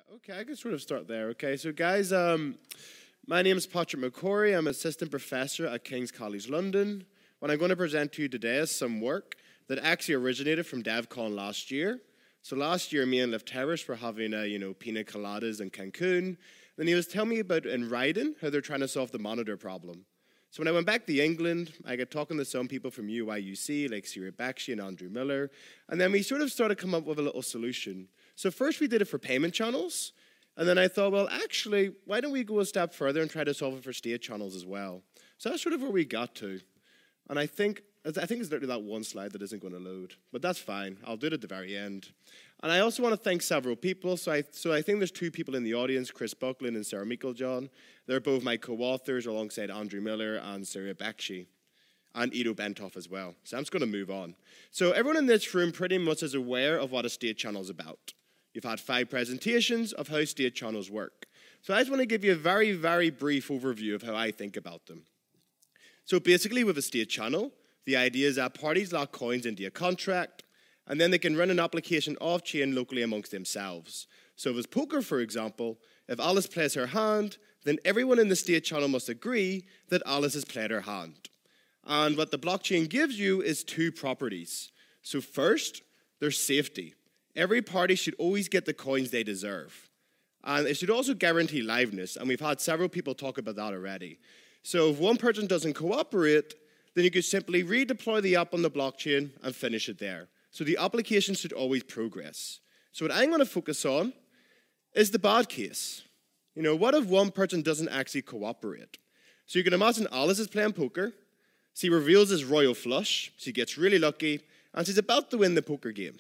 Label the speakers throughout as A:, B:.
A: Okay, I can sort of start there. Okay, so guys, my name is Patrick McCory. I'm assistant professor at King's College London. What I'm going to present to you today is some work that actually originated from DevCon last year. So last year, me and Liv Terrace were having pina coladas in Cancun. Then he was telling me about in Ryden how they're trying to solve the monitor problem. So when I went back to England, I got talking to some people from UIUC, like Sarah Bakshi and Andrew Miller, and then we sort of started coming up with a little solution. So first we did it for payment channels, and then I thought, well, actually, why don't we go a step further and try to solve it for state channels as well? So that's sort of where we got to. And I think it's literally that one slide that isn't going to load, but that's fine. I'll do it at the very end. And I also want to thank several people. So I think there's two people in the audience, Chris Buckland and Sarah Meiklejohn. They're both my co-authors alongside Andrew Miller and Sarah Bakshi, and Ido Bentoff as well. So I'm just going to move on. So everyone in this room pretty much is aware of what a state channel is about. You've had 5 presentations of how state channels work. So I just want to give you a very, very brief overview of how I think about them. So basically with a state channel, the idea is that parties lock coins into a contract, and then they can run an application off-chain locally amongst themselves. So if it's poker, for example, if Alice plays her hand, then everyone in the state channel must agree that Alice has played her hand. And what the blockchain gives you is 2 properties. So first, there's safety. Every party should always get the coins they deserve. And it should also guarantee liveness, and we've had several people talk about that already. So if one person doesn't cooperate, then you could simply redeploy the app on the blockchain and finish it there. So the application should always progress. So what I'm going to focus on is the bad case. What if one person doesn't actually cooperate? So you can imagine Alice is playing poker. She reveals his royal flush. She gets really lucky, and she's about to win the poker game.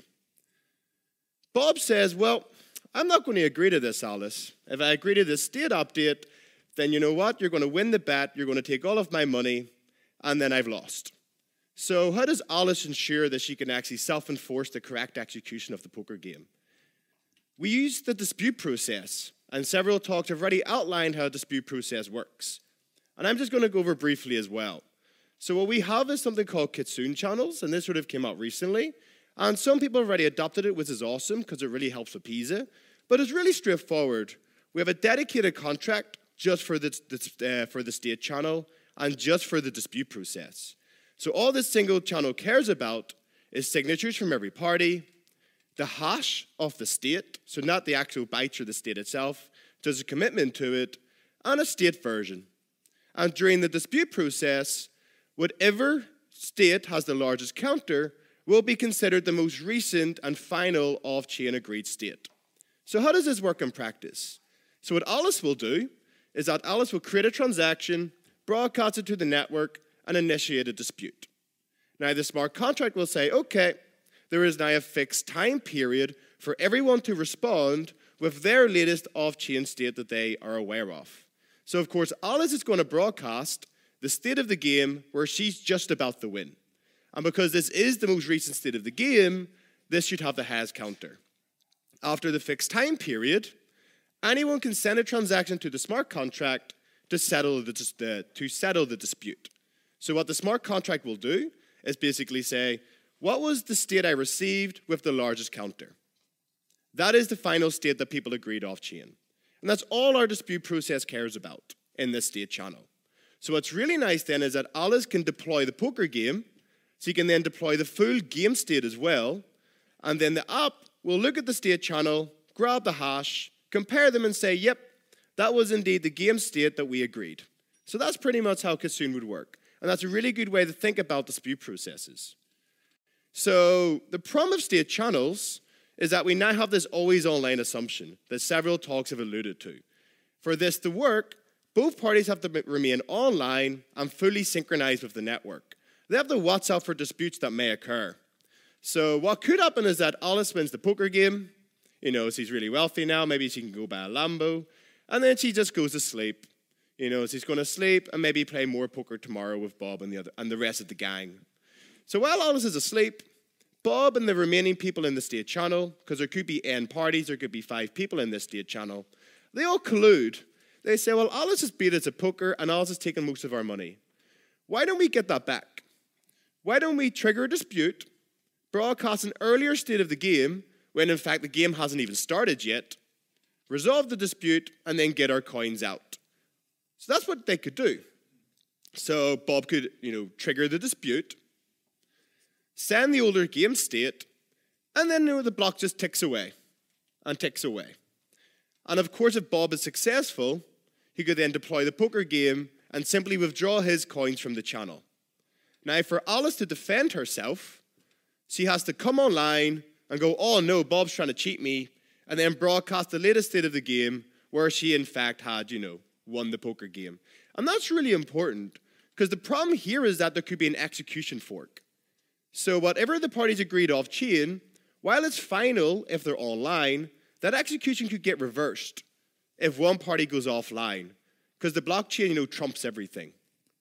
A: Bob says, well, I'm not going to agree to this, Alice. If I agree to this state update, then you know what? You're going to win the bet, you're going to take all of my money, and then I've lost. So how does Alice ensure that she can actually self-enforce the correct execution of the poker game? We use the dispute process, and several talks have already outlined how a dispute process works. And I'm just going to go over briefly as well. So what we have is something called Kitsune channels, and this sort of came out recently. And some people have already adopted it, which is awesome because it really helps with PISA. But it's really straightforward. We have a dedicated contract just for the state channel and just for the dispute process. So all this single channel cares about is signatures from every party, the hash of the state, so not the actual bytes or the state itself, there's a commitment to it, and a state version. And during the dispute process, whatever state has the largest counter will be considered the most recent and final off-chain agreed state. So how does this work in practice? So what Alice will do is that Alice will create a transaction, broadcast it to the network, and initiate a dispute. Now the smart contract will say, okay, there is now a fixed time period for everyone to respond with their latest off-chain state that they are aware of. So of course, Alice is going to broadcast the state of the game where she's just about to win. And because this is the most recent state of the game, this should have the highest counter. After the fixed time period, anyone can send a transaction to the smart contract to settle the dispute. So what the smart contract will do is basically say, what was the state I received with the largest counter? That is the final state that people agreed off-chain. And that's all our dispute process cares about in this state channel. So what's really nice then is that Alice can deploy the poker game. So you can then deploy the full game state as well, and then the app will look at the state channel, grab the hash, compare them and say, yep, that was indeed the game state that we agreed. So that's pretty much how Kitsune would work, and that's a really good way to think about dispute processes. So the problem of state channels is that we now have this always online assumption that several talks have alluded to. For this to work, both parties have to remain online and fully synchronized with the network. They have to watch out for disputes that may occur. So what could happen is that Alice wins the poker game. She's really wealthy now. Maybe she can go buy a Lambo. And then she just goes to sleep. She's going to sleep and maybe play more poker tomorrow with Bob and the rest of the gang. So while Alice is asleep, Bob and the remaining people in the state channel, because there could be N parties, there could be 5 people in this state channel, they all collude. They say, well, Alice has beat us at poker and Alice has taken most of our money. Why don't we get that back? Why don't we trigger a dispute, broadcast an earlier state of the game, when in fact the game hasn't even started yet, resolve the dispute, and then get our coins out. So that's what they could do. So Bob could, trigger the dispute, send the older game state, and then the block just ticks away and ticks away. And of course, if Bob is successful, he could then deploy the poker game and simply withdraw his coins from the channel. Now, for Alice to defend herself, she has to come online and go, oh no, Bob's trying to cheat me, and then broadcast the latest state of the game where she in fact had, won the poker game. And that's really important, because the problem here is that there could be an execution fork. So whatever the parties agreed off-chain, while it's final if they're online, that execution could get reversed if one party goes offline, because the blockchain, trumps everything.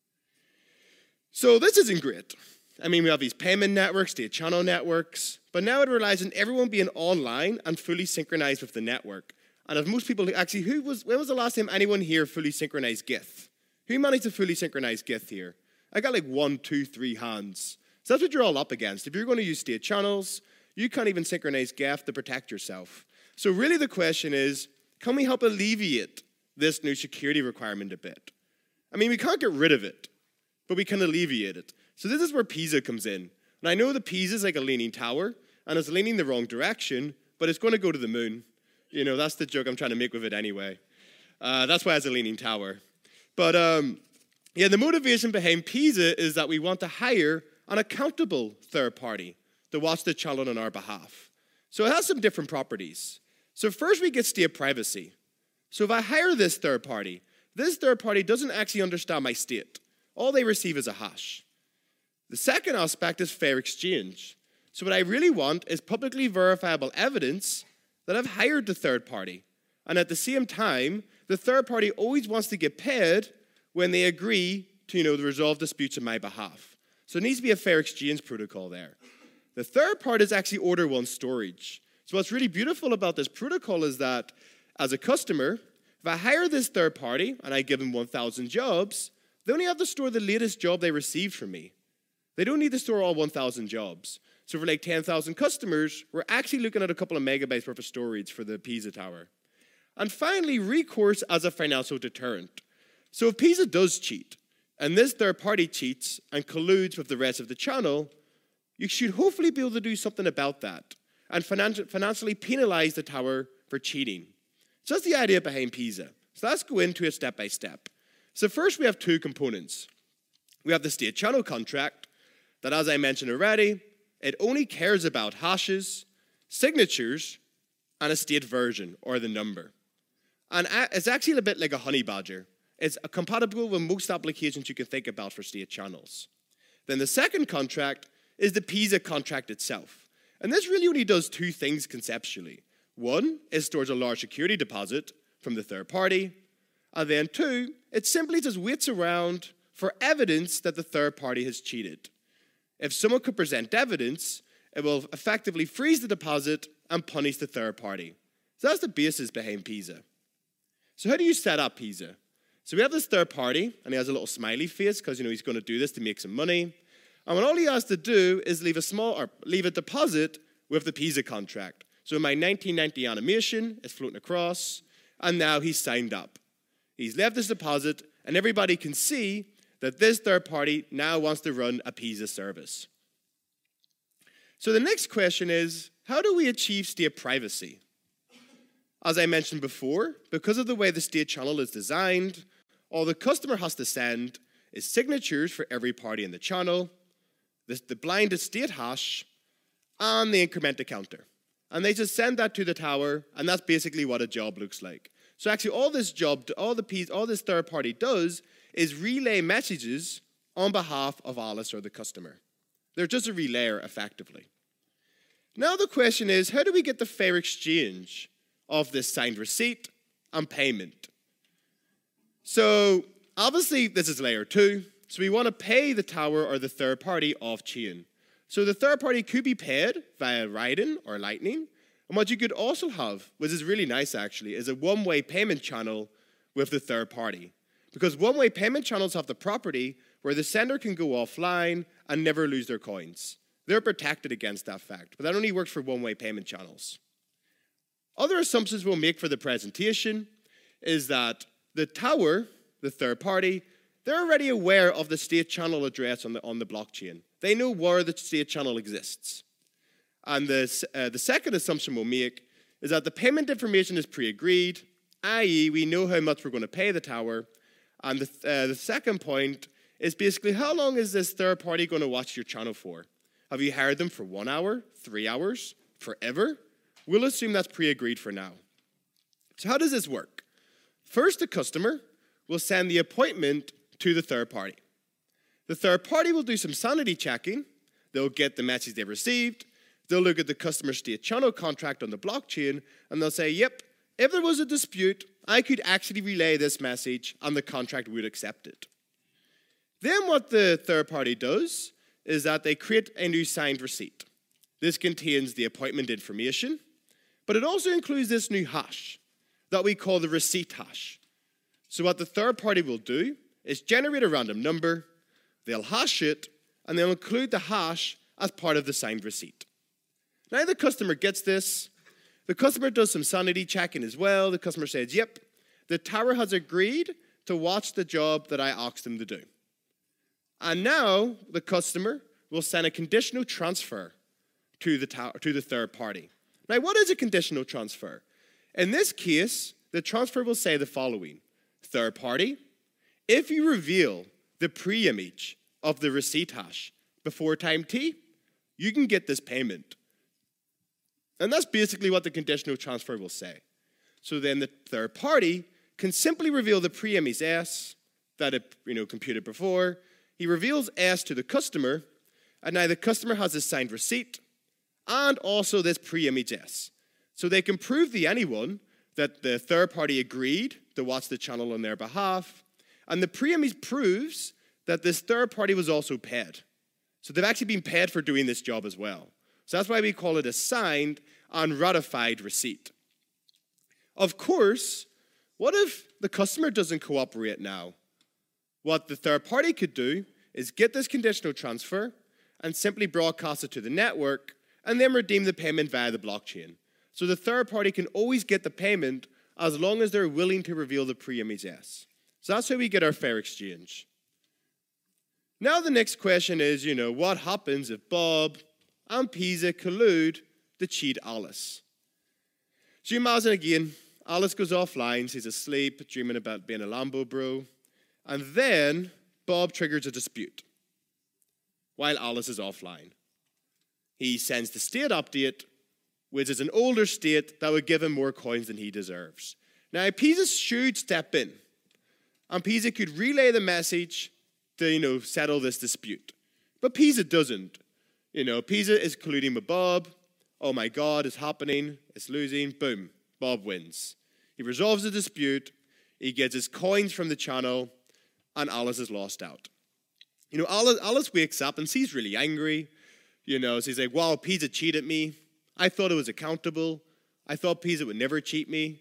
A: So this isn't great. I mean, we have these payment networks, state channel networks, but now it relies on everyone being online and fully synchronized with the network. And if most people, actually, when was the last time anyone here fully synchronized Gith? Who managed to fully synchronize Gith here? I got like 1, 2, 3 hands. So that's what you're all up against. If you're going to use state channels, you can't even synchronize Geth to protect yourself. So really the question is, can we help alleviate this new security requirement a bit? I mean, we can't get rid of it, but we can alleviate it. So this is where Pisa comes in. And I know the Pisa is like a leaning tower, and it's leaning the wrong direction, but it's going to go to the moon. That's the joke I'm trying to make with it anyway. That's why it's a leaning tower. But the motivation behind Pisa is that we want to hire an accountable third party to watch the channel on our behalf. So it has some different properties. So first we get state privacy. So if I hire this third party doesn't actually understand my state. All they receive is a hash. The second aspect is fair exchange. So what I really want is publicly verifiable evidence that I've hired the third party. And at the same time, the third party always wants to get paid when they agree to resolve disputes on my behalf. So it needs to be a fair exchange protocol there. The third part is actually order one storage. So what's really beautiful about this protocol is that as a customer, if I hire this third party and I give them 1,000 jobs, they only have to store the latest job they received from me. They don't need to store all 1,000 jobs. So for like 10,000 customers, we're actually looking at a couple of megabytes worth of storage for the Pisa tower. And finally, recourse as a financial deterrent. So if Pisa does cheat, and this third party cheats and colludes with the rest of the channel, you should hopefully be able to do something about that and financially penalize the tower for cheating. So that's the idea behind Pisa. So let's go into it step by step. So first we have two components. We have the state channel contract that, as I mentioned already, it only cares about hashes, signatures, and a state version, or the number. And it's actually a bit like a honey badger. It's compatible with most applications you can think about for state channels. Then the second contract is the Pisa contract itself. And this really only does two things conceptually. One, it stores a large security deposit from the third party. And then two, it simply just waits around for evidence that the third party has cheated. If someone could present evidence, it will effectively freeze the deposit and punish the third party. So that's the basis behind Pisa. So how do you set up Pisa? So we have this third party, and he has a little smiley face because he's going to do this to make some money. And what all he has to do is leave a deposit with the Pisa contract. So in my 1990 animation, it's floating across, and now he's signed up. He's left this deposit, and everybody can see that this third party now wants to run a Pisa service. So the next question is, how do we achieve state privacy? As I mentioned before, because of the way the state channel is designed, all the customer has to send is signatures for every party in the channel, the blinded state hash, and the incremental counter. And they just send that to the tower, and that's basically what a job looks like. So actually all this third party does is relay messages on behalf of Alice or the customer. They're just a relayer, effectively. Now the question is, how do we get the fair exchange of this signed receipt and payment? So obviously this is layer 2. So we want to pay the tower or the third party off-chain. So the third party could be paid via Raiden or Lightning. And what you could also have, which is really nice actually, is a one-way payment channel with the third party. Because one-way payment channels have the property where the sender can go offline and never lose their coins. They're protected against that fact, but that only works for one-way payment channels. Other assumptions we'll make for the presentation is that the tower, the third party, they're already aware of the state channel address on the blockchain. They know where the state channel exists. And the second assumption we'll make is that the payment information is pre-agreed, i.e. we know how much we're going to pay the tower. And the second point is basically how long is this third party going to watch your channel for? Have you hired them for 1 hour, 3 hours, forever? We'll assume that's pre-agreed for now. So how does this work? First, the customer will send the appointment to the third party. The third party will do some sanity checking. They'll get the message they received. They'll look at the customer state channel contract on the blockchain, and they'll say, yep, if there was a dispute, I could actually relay this message, and the contract would accept it. Then what the third party does is that they create a new signed receipt. This contains the appointment information, but it also includes this new hash that we call the receipt hash. So what the third party will do is generate a random number, they'll hash it, and they'll include the hash as part of the signed receipt. Now the customer gets this. The customer does some sanity checking as well. The customer says, yep, the tower has agreed to watch the job that I asked them to do. And now the customer will send a conditional transfer to the third party. Now, what is a conditional transfer? In this case, the transfer will say the following. Third party, if you reveal the pre-image of the receipt hash before time t, you can get this payment. And that's basically what the conditional transfer will say. So then the third party can simply reveal the pre-image S that it computed before. He reveals S to the customer, and now the customer has a signed receipt and also this pre-image S. So they can prove to anyone that the third party agreed to watch the channel on their behalf, and the pre-image proves that this third party was also paid. So they've actually been paid for doing this job as well. So that's why we call it a signed and ratified receipt. Of course, what if the customer doesn't cooperate now? What the third party could do is get this conditional transfer and simply broadcast it to the network and then redeem the payment via the blockchain. So the third party can always get the payment as long as they're willing to reveal the pre-image S. So that's how we get our fair exchange. Now the next question is, what happens if Bob and Pisa collude to cheat Alice? So you imagine again, Alice goes offline, she's asleep, dreaming about being a Lambo bro, and then Bob triggers a dispute while Alice is offline. He sends the state update, which is an older state that would give him more coins than he deserves. Now, Pisa should step in, and Pisa could relay the message to, settle this dispute. But Pisa doesn't. Pisa is colluding with Bob. Oh my God, it's happening. It's losing. Boom. Bob wins. He resolves the dispute. He gets his coins from the channel, and Alice is lost out. Alice wakes up, and she's really angry. She's like, wow, Pisa cheated me. I thought it was accountable. I thought Pisa would never cheat me.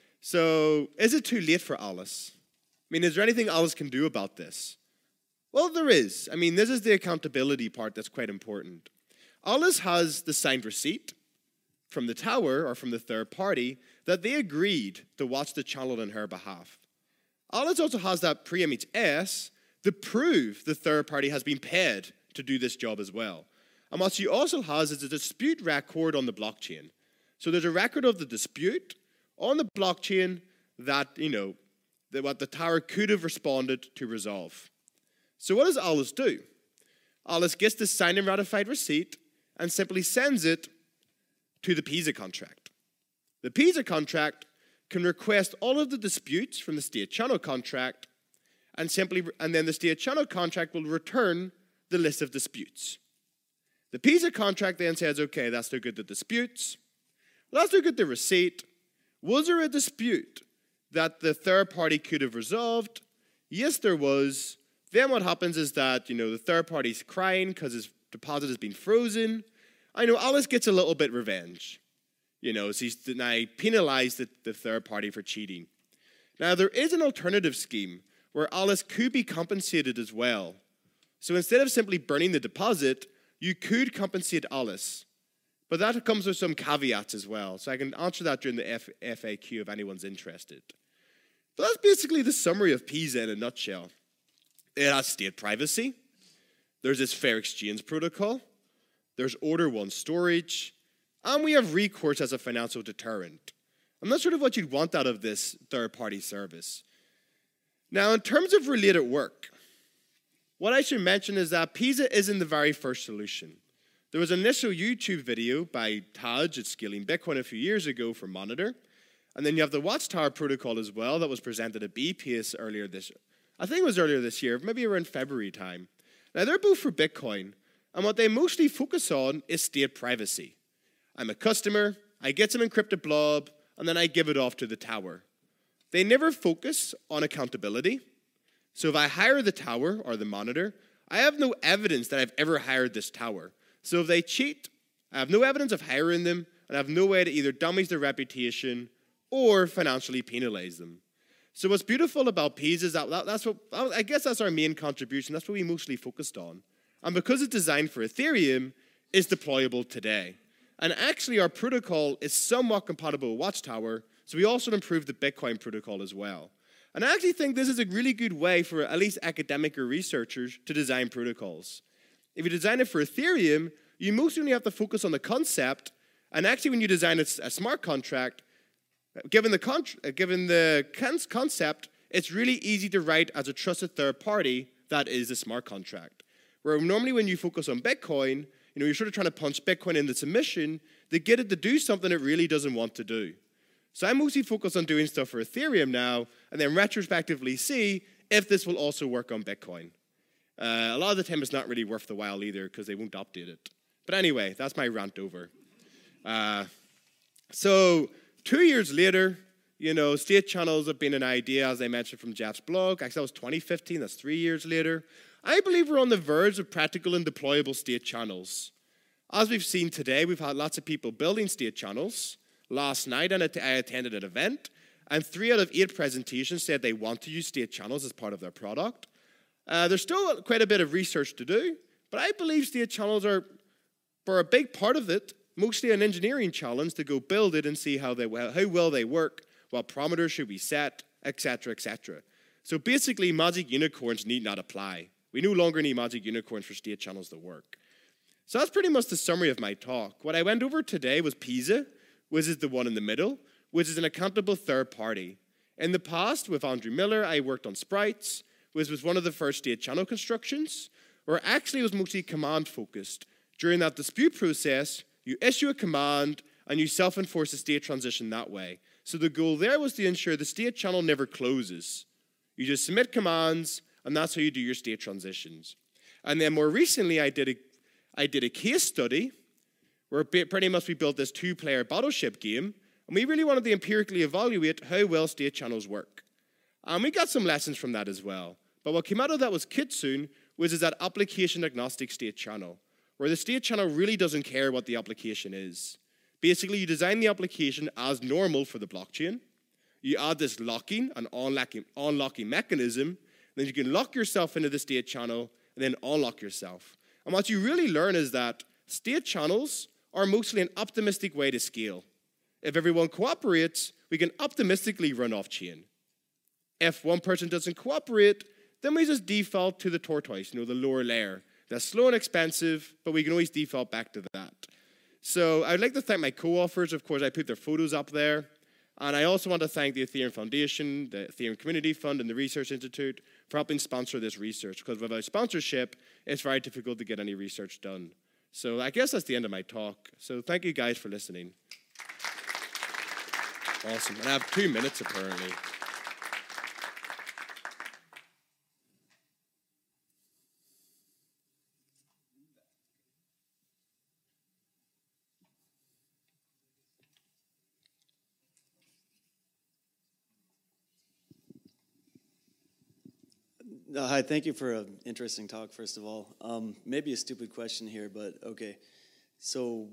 A: So is it too late for Alice? Is there anything Alice can do about this? Well, there is. This is the accountability part that's quite important. Alice has the signed receipt from the tower or from the third party that they agreed to watch the channel on her behalf. Alice also has that pre-image S to prove the third party has been paid to do this job as well. And what she also has is a dispute record on the blockchain. So there's a record of the dispute on the blockchain that, that what the tower could have responded to resolve. So what does Alice do? Alice gets the signed and ratified receipt and simply sends it to the Pisa contract. The Pisa contract can request all of the disputes from the state channel contract, and then the state channel contract will return the list of disputes. The Pisa contract then says, okay, let's look at the disputes. Let's look at the receipt. Was there a dispute that the third party could have resolved? Yes, there was. Then what happens is that, the third party's crying because his deposit has been frozen. Alice gets a little bit revenge. She's now penalized the third party for cheating. Now, there is an alternative scheme where Alice could be compensated as well. So instead of simply burning the deposit, you could compensate Alice But that comes with some caveats as well. So I can answer that during the FAQ if anyone's interested. But that's basically the summary of PISA in a nutshell. It has state privacy. There's this fair exchange protocol. There's Order 1 storage. And we have recourse as a financial deterrent. And that's sort of what you'd want out of this third-party service. Now, in terms of related work, what I should mention is that PISA isn't the very first solution. There was an initial YouTube video by Taj at Scaling Bitcoin a few years ago for Monitor. And then you have the Watchtower protocol as well that was presented at BPACE earlier this year. I think it was earlier this year, maybe around February time. Now, they're both for Bitcoin. And what they mostly focus on is state privacy. I'm a customer, I get some encrypted blob, and then I give it off to the tower. They never focus on accountability. So if I hire the tower or the monitor, I have no evidence that I've ever hired this tower. So if they cheat, I have no evidence of hiring them, and I have no way to either damage their reputation or financially penalize them. So what's beautiful about PISA is I guess that's our main contribution. That's what we mostly focused on. And because it's designed for Ethereum, it's deployable today. And actually, our protocol is somewhat compatible with Watchtower, so we also improved the Bitcoin protocol as well. And I actually think this is a really good way for at least academic or researchers to design protocols. If you design it for Ethereum, you mostly only have to focus on the concept, and actually when you design a smart contract, given the concept, it's really easy to write as a trusted third party that is a smart contract. Where normally when you focus on Bitcoin, you're sort of trying to punch Bitcoin into submission to get it to do something it really doesn't want to do. So I'm mostly focused on doing stuff for Ethereum now, and then retrospectively see if this will also work on Bitcoin. A lot of the time it's not really worth the while either because they won't update it. But anyway, that's my rant over. So 2 years later, state channels have been an idea, as I mentioned from Jeff's blog. Actually, that was 2015. That's 3 years later. I believe we're on the verge of practical and deployable state channels. As we've seen today, we've had lots of people building state channels. Last night, I attended an event, and 3 out of 8 presentations said they want to use state channels as part of their product. There's still quite a bit of research to do, but I believe state channels are, for a big part of it, mostly an engineering challenge to go build it and see how well they work, what parameters should we set, etc., etc. So basically, magic unicorns need not apply. We no longer need magic unicorns for state channels to work. So that's pretty much the summary of my talk. What I went over today was PISA, which is the one in the middle, which is an accountable third party. In the past, with Andrew Miller, I worked on Sprites, which was one of the first state channel constructions, where actually it was mostly command-focused. During that dispute process, you issue a command, and you self-enforce the state transition that way. So the goal there was to ensure the state channel never closes. You just submit commands, and that's how you do your state transitions. And then more recently, I did a case study where pretty much we built this 2-player battleship game, and we really wanted to empirically evaluate how well state channels work. And we got some lessons from that as well. But what came out of that was Kitsune, which is that application-agnostic state channel, where the state channel really doesn't care what the application is. Basically, you design the application as normal for the blockchain. You add this locking and unlocking mechanism. Then you can lock yourself into the state channel and then unlock yourself. And what you really learn is that state channels are mostly an optimistic way to scale. If everyone cooperates, we can optimistically run off-chain. If one person doesn't cooperate, then we just default to the tortoise, the lower layer. That's slow and expensive, but we can always default back to that. So I'd like to thank my co-authors. Of course, I put their photos up there. And I also want to thank the Ethereum Foundation, the Ethereum Community Fund, and the Research Institute for helping sponsor this research. Because without sponsorship, it's very difficult to get any research done. So I guess that's the end of my talk. So thank you guys for listening. Awesome. And I have 2 minutes, apparently.
B: Hi, thank you for an interesting talk, first of all. Maybe a stupid question here, but okay. So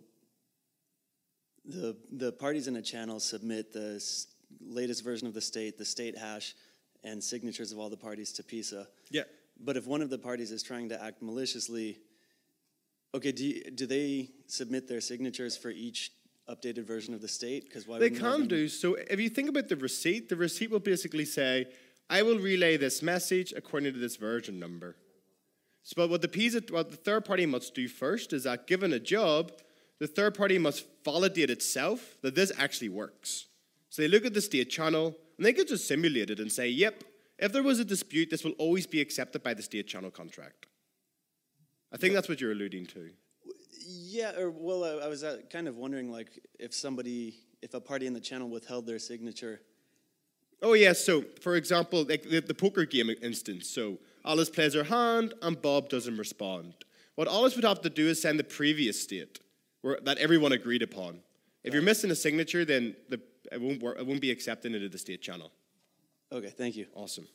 B: the parties in a channel submit the latest version of the state hash, and signatures of all the parties to PISA.
A: Yeah.
B: But if one of the parties is trying to act maliciously, Okay, do they submit their signatures for each updated version of the state? Because why
A: They
B: wouldn't
A: can
B: everyone-
A: do. So if you think about the receipt will basically say, I will relay this message according to this version number. So, but what the third party must do first is that given a job, the third party must validate itself that this actually works. So they look at the state channel, and they could just simulate it and say, yep, if there was a dispute, this will always be accepted by the state channel contract. I think that's what you're alluding to.
B: Yeah, or well, I was kind of wondering, like, if a party in the channel withheld their signature.
A: Oh, yeah, so, for example, like the poker game instance. So Alice plays her hand, and Bob doesn't respond. What Alice would have to do is send the previous state that everyone agreed upon. If you're missing a signature, then it won't be accepted into the state channel.
B: Okay, thank you.
A: Awesome.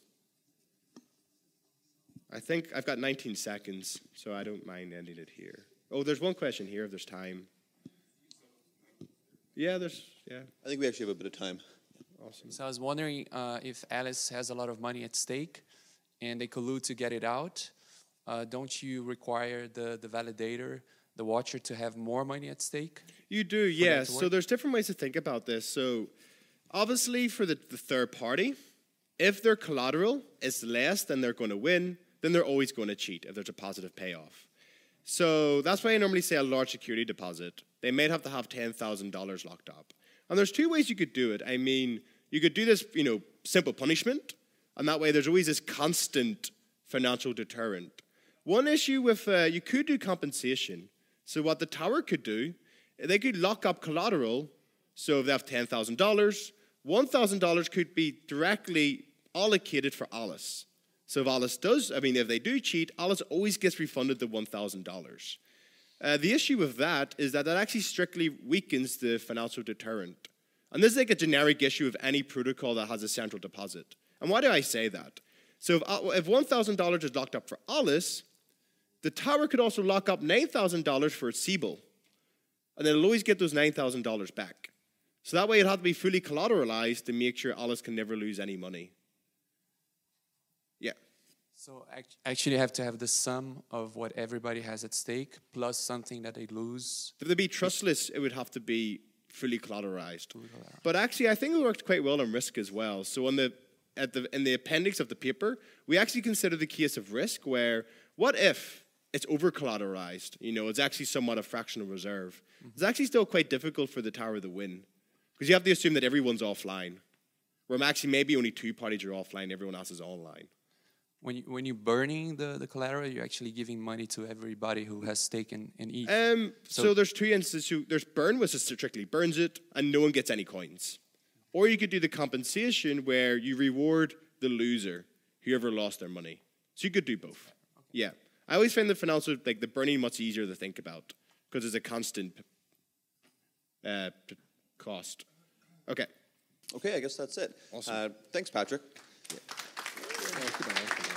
A: I think I've got 19 seconds, so I don't mind ending it here. Oh, there's one question here if there's time. Yeah.
C: I think we actually have a bit of time.
A: Awesome.
D: So I was wondering if Alice has a lot of money at stake and they collude to get it out. Don't you require the validator, the watcher, to have more money at stake?
A: You do, yes. So there's different ways to think about this. So obviously for the third party, if their collateral is less than they're going to win, then they're always going to cheat if there's a positive payoff. So that's why I normally say a large security deposit. They might have to have $10,000 locked up. And there's two ways you could do it. I mean, you could do this, simple punishment, and that way there's always this constant financial deterrent. One issue with, you could do compensation. So what the tower could do, they could lock up collateral. So if they have $10,000, $1,000 could be directly allocated for Alice. So if they do cheat, Alice always gets refunded the $1,000. The issue with that is that actually strictly weakens the financial deterrent. And this is like a generic issue of any protocol that has a central deposit. And why do I say that? So if $1,000 is locked up for Alice, the tower could also lock up $9,000 for Siebel. And then it'll always get those $9,000 back. So that way it'll have to be fully collateralized to make sure Alice can never lose any money. Yeah.
D: So actually you have to have the sum of what everybody has at stake plus something that they lose.
A: If they'd be trustless, it would have to be fully collateralized. But actually, I think it worked quite well on risk as well. So in the appendix of the paper, we actually consider the case of risk where, what if it's over-collateralized? It's actually somewhat a fractional reserve. It's actually still quite difficult for the tower to win because you have to assume that everyone's offline. Where actually maybe only two parties are offline, everyone else is online.
D: When you're burning the collateral, you're actually giving money to everybody who has stake in each.
A: So there's two instances. There's burn, which is strictly burns it, and no one gets any coins. Or you could do the compensation where you reward the loser, whoever lost their money. So you could do both. Okay. Yeah. I always find the financial, like the burning, much easier to think about because it's a constant cost. Okay.
C: Okay, I guess that's it.
A: Awesome.
C: Thanks, Patrick.
A: Yeah.